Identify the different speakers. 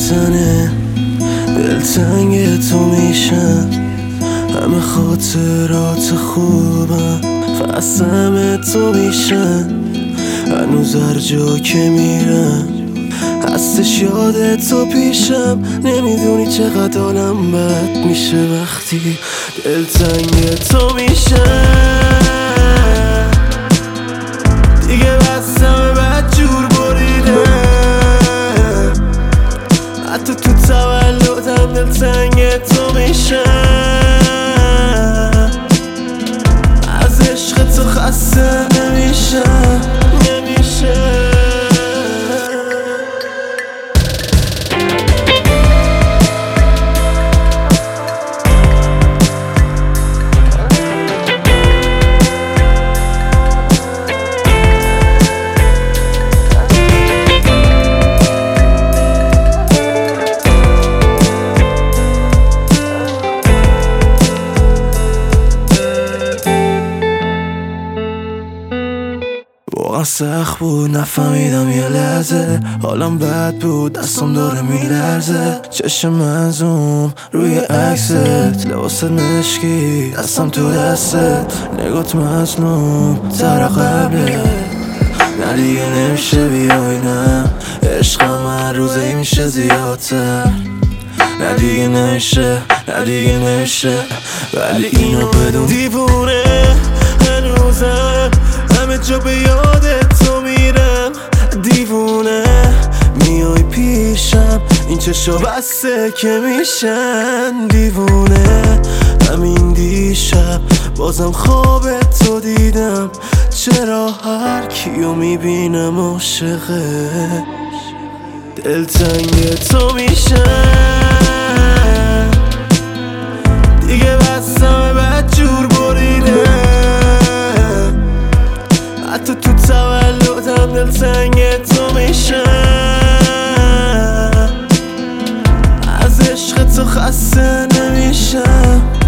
Speaker 1: میزنه، دلتنگ تو میشم، همه خاطرات خوبم فقط همه تو میشن. هنوز هر جا که میرم هستش یاد تو پیشم. نمیدونی چقدر حالم بد میشه وقتی دلتنگ تو میشم. دیگه بستم بد جور بریدم، حتی تو تولدم دلتنگ تو میشم. از عشق تو خسته نمیشم. واقعا سخت بود، نفهمیدم یه لحظه حالم بد بود، دستم داره میلرزه. چشم مظلوم روی عکست، لباس مشکی دستم تو دستت، نگات مظلوم تر قبله. نه دیگه نمیشه بیای، نه عشقم هر روزه میشه زیادتر. نه دیگه نمیشه، نه دیگه نمیشه، ولی اینو بدون دیوونه هنوزم همه جا به یاد تو میرم. دیوونه میای پیشم، این چشا بسته که میشن دیوونه. همین دیشب بازم خواب تو دیدم، چرا هر کیو میبینم عاشقه دلتنگ تو میشم. دیگه بستم بد جور بریدم، حتی تو تولدم دلتنگ تو میشم. از عشق تو خسته نمیشم.